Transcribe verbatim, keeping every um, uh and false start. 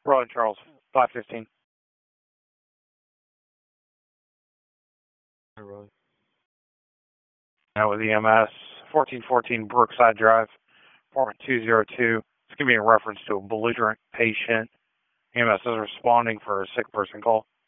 Raleigh Charles, five fifteen. Hi, Raleigh. Now with E M S, fourteen fourteen Brookside Drive, apartment two oh two. It's going to be in reference to a belligerent patient. E M S is responding for a sick person call.